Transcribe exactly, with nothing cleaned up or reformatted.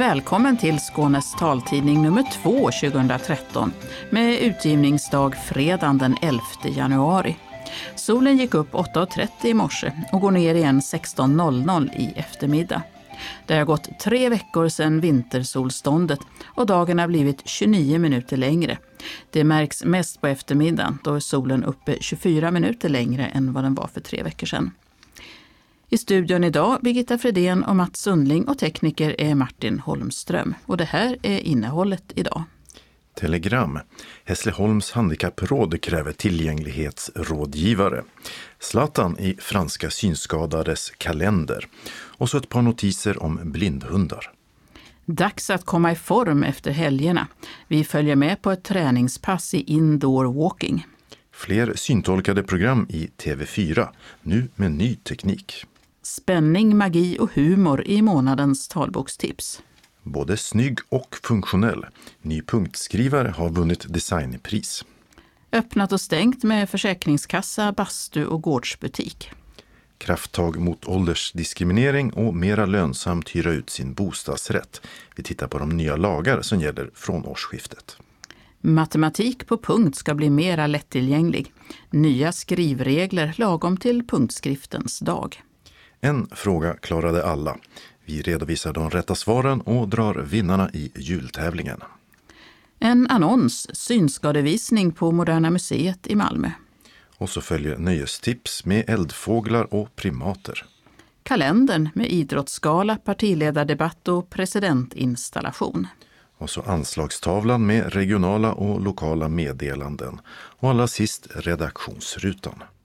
Välkommen till Skånes taltidning nummer två tjugohundratretton med utgivningsdag fredagen den elfte januari. Solen gick upp åtta trettio i morse och går ner igen sexton noll noll i eftermiddag. Det har gått tre veckor sedan vintersolståndet och dagen har blivit tjugonio minuter längre. Det märks mest på eftermiddagen, då är solen uppe tjugofyra minuter längre än vad den var för tre veckor sedan. I studion idag Birgitta Fredén och Mats Sundling och tekniker är Martin Holmström. Och det här är innehållet idag. Telegram. Hässleholms handikappråd kräver tillgänglighetsrådgivare. Zlatan i franska synskadades kalender. Och så ett par notiser om blindhundar. Dags att komma i form efter helgerna. Vi följer med på ett träningspass i indoor walking. Fler syntolkade program i T V fyra, nu med ny teknik. Spänning, magi och humor i månadens talbokstips. Både snygg och funktionell. Ny punktskrivare har vunnit designpris. Öppnat och stängt med försäkringskassa, bastu och gårdsbutik. Krafttag mot åldersdiskriminering och mera lönsamt hyra ut sin bostadsrätt. Vi tittar på de nya lagar som gäller från årsskiftet. Matematik på punkt ska bli mera lättillgänglig. Nya skrivregler lagom till punktskriftens dag. En fråga klarade alla. Vi redovisar de rätta svaren och drar vinnarna i jultävlingen. En annons, synskadevisning på Moderna museet i Malmö. Och så följer nöjestips med eldfåglar och primater. Kalendern med idrottsgala, partiledardebatt och presidentinstallation. Och så anslagstavlan med regionala och lokala meddelanden. Och allra sist redaktionsrutan.